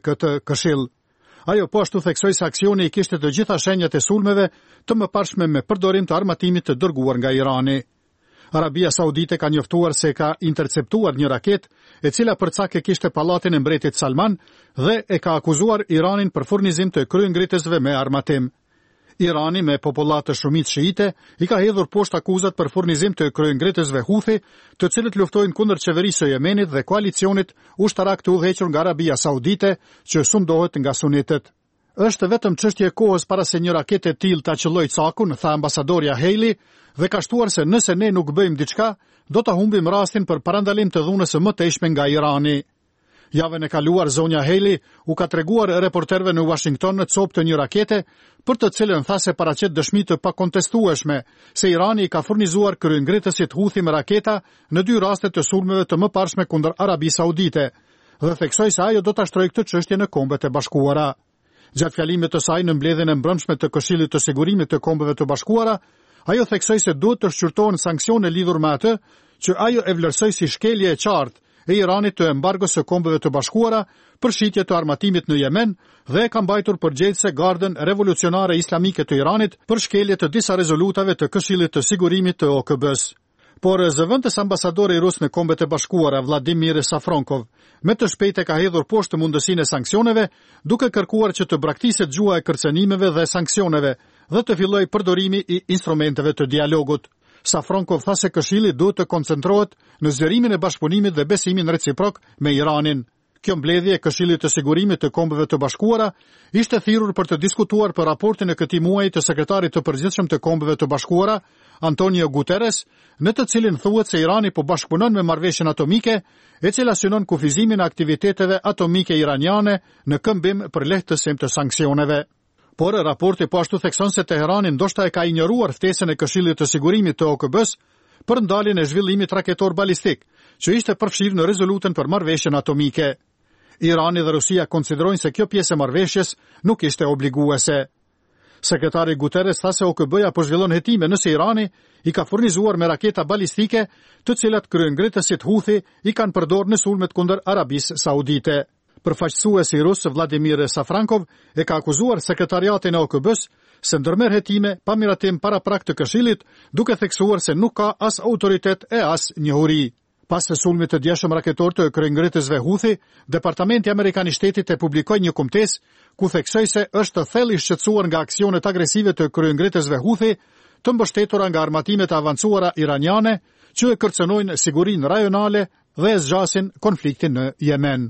këtë këshill. Ajo po ashtu theksoi se aksioni i kishte të gjitha shenjat e sulmeve të mëparshme me përdorim të armatimit të dërguar nga Irani. Arabia Saudite ka njoftuar se ka interceptuar një raket e cila përcak e kishte pallatin e mbretit Salman dhe e ka akuzuar Iranin për furnizim të kryengritësve me armatim. Irani, me popullatë shumicë shiite, i ka hedhur poshtë akuzat për furnizim të kryengritësve Houthi, të cilët luftojnë kundër qeverisë së Yemenit dhe koalicionit ushtarak të udhëhequr nga Arabia Saudite, që sundohet nga sunitët. Është vetëm çështje e kohës para se një raketë e tillë ta qellojë cakun, tha ambasadorja Haley, dhe ka shtuar se nëse ne nuk bëjmë diçka, do ta humbim rastin për parandalim të dhunës së mëtejshme nga Irani. Javën e kaluar, zonja Haley u ka treguar reporterëve në Washington në copë të një rakete, për të cilën tha se paraqet dëshmi të pakontestueshme se Irani i ka furnizuar kryengritësit Houthi me raketa në 2 raste të sulmeve të mëparshme kundër Arabisë Saudite, dhe theksoi se ajo do ta shtrojë këtë çështje në Kombet e Bashkuara. Gjatë fjalimit të saj në mbledhjen e mbrëmshme të Këshillit të Sigurimit të Kombeve të Bashkuara, ajo theksoi se duhet të shqyrtohen sanksione lidhur me atë që ajo e vlerësoi si shkelje e qartë e Iranit të embargos së Kombeve të Bashkuara për shitje të armatimit në Yemen dhe e ka mbajtur përgjegjëse Gardën Revolucionare Islamike të Iranit për shkelje të disa rezolutave të Këshillit të Sigurimit të OKB-s. Por zëvendës ambasadori rus në Kombet e Bashkuara Vladimir Safronkov me të shpejtë ka hedhur poshtë mundësinë e sanksioneve, duke kërkuar që të braktiset gjua e kërcënimeve dhe sanksioneve dhe të fillojë përdorimi i instrumenteve të dialogut. Safronkov tha se Këshilli duhet të koncentrohet në zgjerimin e bashkëpunimit dhe besimin reciprok me Iranin. Kjo mbledhje e Këshillit të Sigurimit të Kombeve të Bashkuara ishte thirrur për të diskutuar për raportin e këtij muaji të sekretarit të përgjithshëm të Kombeve të Bashkuara, Antonio Guterres, në të cilin thuhet se Irani po bashkëpunon me marrëveshjen atomike, e cila synon kufizimin e aktiviteteve atomike iraniane në këmbim për lehtësim të sanksioneve. Por raporti po ashtu thekson se Teherani ndoshta e ka injoruar ftesën e Këshillit të Sigurimit të OKB-s për ndaljen e zhvillimit raketor balistik, që ishte përfshirë në rezolutën për marrëveshjen atomike. Irani dhe Rusia konsiderojnë se kjo pjesë e marrëveshjes nuk ishte obliguese. Sekretari Guterres tha se OKB-ja po zhvillon hetime nëse Irani i ka furnizuar me raketa balistike, të cilat kryengritësit Houthi i kanë përdorur në sulmet kundër Arabisë Saudite. Përfaqësuesi rus Vladimir Safronkov e ka akuzuar sekretariatin e OKB-s se ndërmerr hetime pa miratim paraprak të Këshillit, duke theksuar se nuk ka as autoritet e as njohuri. Pas së sulmit të djeshëm raketor të kryengritësve Houthi, Departamenti Amerikan i Shtetit e publikoi një kumtesë ku theksoi se është thellë i shqetësuar nga aksionet agresive të kryengritësve Houthi, të mbështetura nga armatimet e avancuara iraniane, që e kërcënojnë sigurinë rajonale dhe e zgjasin konfliktin në Yemen.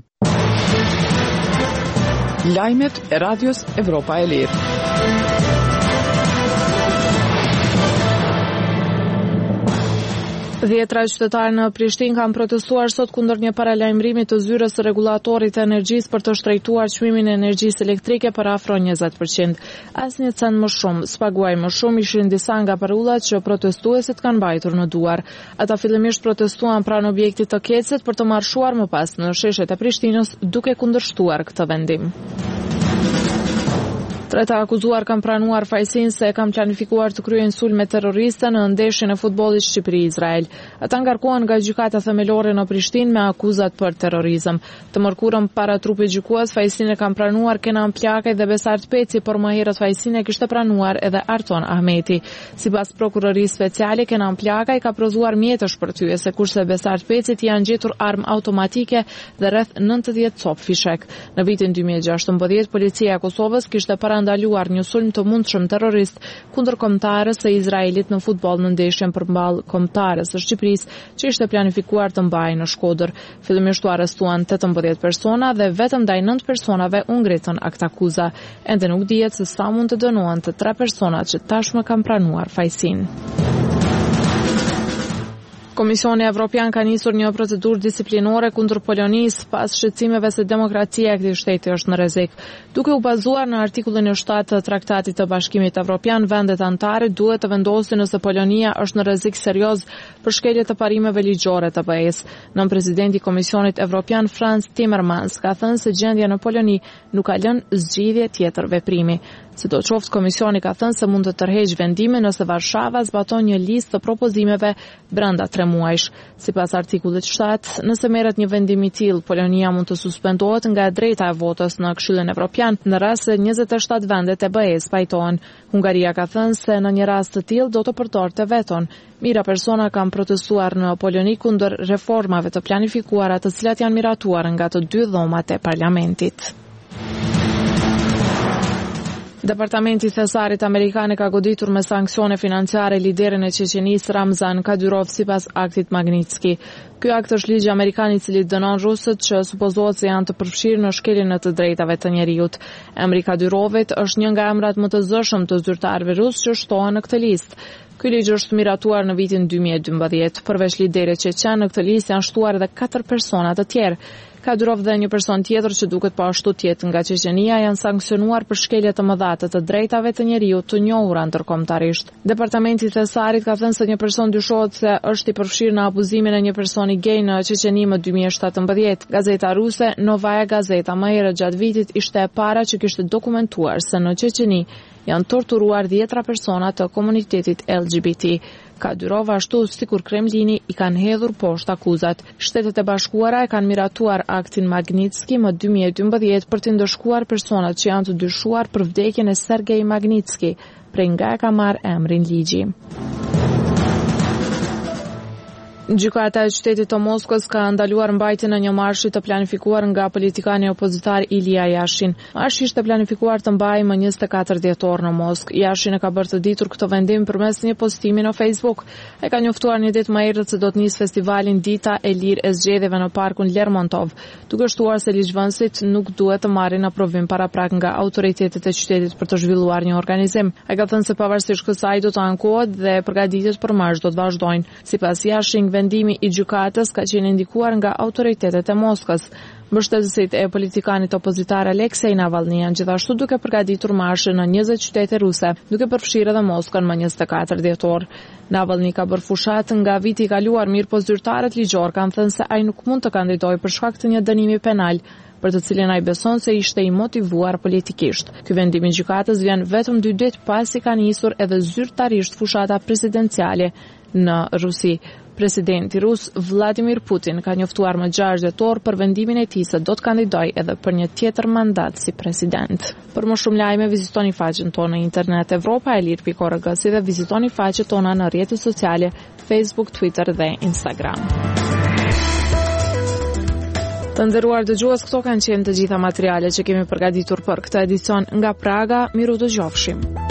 Lajmet e Radios Evropa e Lirë. Dhjetra qytetarë në Prishtinë kanë protestuar sot kundër një paralajmërimi të zyrës së rregullatorit të energjisë për të shtrejtuar çmimin e energjisë elektrike për afro 20%. Asnjë cent më shumë, spaguaj më shumë ishin disa nga parullat që protestuesit kanë mbajtur në duar. Ata fillimisht protestuan pranë objektit të Kecet për të marshuar më pas në sheshet e Prishtinës duke kundërshtuar këtë vendim. Treta akuzuar kanë pranuar fajsinë se kanë planifikuar të kryejnë sulme terroriste në ndeshjen e futbollit Shqipëri-Izrael. Ata ngarkohen nga gjykata themelore në Prishtinë me akuzat për terrorizëm. Të mërkurën para trupit gjykues, fajsinë e kanë pranuar Kenan Plakaj dhe Besart Peci, por më herët fajsinë e kishte pranuar edhe Arton Ahmeti. Sipas prokurorisë speciale, Kenan Plakaj ka prodhuar mjete shpërthyese, kurse Besart Pecit janë gjetur armë automatike dhe rreth 90 copë fishek. Në vitin 2016, policia e Kosovës kishte ndaluar një sulm të mundshëm terrorist kundër kombëtarës së Izraelit në futboll në ndeshjen përmballë kombëtarës së Shqipërisë, që ishte planifikuar të mbahej në Shkodër. Fillimisht u arrestuan 18 persona dhe vetëm ndaj 9 personave u ngritën akt akuza. Ende nuk dihet se sa mund të dënohen të 3 personat që tashmë kanë pranuar fajsinë. Komisioni Evropian ka nisur një procedurë disiplinore kundër Polonisë pas shqetësimeve se demokracia e këtij shteti është në rrezik. Duke u bazuar në artikullin 7 të Traktatit të Bashkimit Evropian, vendet anëtare duhet të vendosin nëse Polonia është në rrezik serioz për shkelje të parimeve ligjore të BE-s. Nën presidenti i Komisionit Evropian Frans Timmermans ka thënë se gjendja në Poloni nuk ka lënë zgjidhje tjetër veprimi. Sidoqoftë, komisioni ka thënë se mund të tërheqë vendimin nëse Varshava zbaton një listë të propozimeve brenda 3 muajsh. Sipas artikullit 7, nëse merret një vendim i tillë, Polonia mund të suspendohet nga e drejta e votës në Këshillin Evropian në rast se 27 vendet e BE-s pajtohen. Hungaria ka thënë se në një rast të tillë do të përdorte veton. Mira persona kanë protestuar në Poloni kundër reformave të planifikuara të cilat janë miratuar nga të dy dhomat e parlamentit. Departamenti i Thesarit amerikan ka goditur me sanksione financiare liderin e Çeçenisë Ramzan Kadyrov sipas aktit Magnitski. Ky akt është ligj amerikan i cili dënon rusët që supozohet se janë të përfshirë në shkeljen e të drejtave të njerëzit. Emri Kadyrovit është një nga emrat më të zëshëm të zyrtarëve rusë që shtohen në këtë listë. Ky ligj është miratuar në vitin 2012. Përveç liderit çeçen, në këtë listë janë shtuar edhe 4 persona të tjerë. Kadyrov dhe një person tjetër që duket po ashtu tjetë nga Çeçenia janë sanksionuar për shkelje të mëdha të drejtave të njerëzit të njohura ndërkombëtarisht. Departamenti i Thesarit ka thënë se një person dyshohet se është i përfshirë në abuzimin e një personi gay në Çeçeni më 2017. Gazeta ruse Novaya Gazeta më herët gjatë vitit ishte e para që kishte dokumentuar se në Çeçeni janë torturuar 10 persona të komunitetit LGBT. Kadyrov ashtu sikur Kremlini i kanë hedhur poshtë akuzat. Shtetet e Bashkuara e kanë miratuar aktin Magnitski më 2012 për të ndëshkuar personat që janë të dyshuar për vdekjen e Sergej Magnitski, prej nga e ka marrë emrin ligji. Gjykata e qytetit të Moskës ka ndaluar mbajtjen e një marshi të planifikuar nga politikani opozitar Ilja Yashin. Marshi ishte planifikuar të mbahej më 24 dhjetor në Moskë. Yashin e ka bërë të ditur këtë vendim përmes një postimi në Facebook. Ai ka njoftuar një ditë më herët se do të nisë festivalin Dita e Lirë e Zgjedhjeve në parkun Lermontov, duke shtuar se ligjvënësit nuk duhet të marrin aprovim paraprak nga autoritetet e qytetit për të zhvilluar një organizim. Ai ka thënë se pavarësisht kësaj do të ankohet dhe përgatitjet për marsh do të vazhdojnë. Sipas Yashin, vendimi i gjykatës ka qenë indikuar nga autoritetet e Moskës. Mbështetësit e politikanit opozitar Aleksej Navalny janë gjithashtu duke përgatitur marshe në 20 qytete ruse, duke përfshirë edhe Moskën më 24 dhjetor. Navalny ka bërë fushat nga viti i kaluar, mirë po zyrtarët ligjor kanë thënë se ai nuk mund të kandidojë për shkak të një dënimi penal, për të cilin ai beson se ishte i motivuar politikisht. Ky vendim i gjykatës vjen vetëm 2 ditë pasi ka nisur edhe zyrtarisht fushata presidenciale në Rusi. Presidenti rus Vladimir Putin ka njoftuar më 6 dhjetor për vendimin e tij se do të kandidojë edhe për një tjetër mandat si president. Për më shumë lajme vizitoni faqen tonë në internet evropaelir.org si dhe vizitoni faqet tona në rrjetet sociale Facebook, Twitter dhe Instagram. Të nderuar dëgjues, këto kanë qenë të gjitha materialet që kemi përgatitur për këtë edicion nga Praga. Miru dëgjofshim.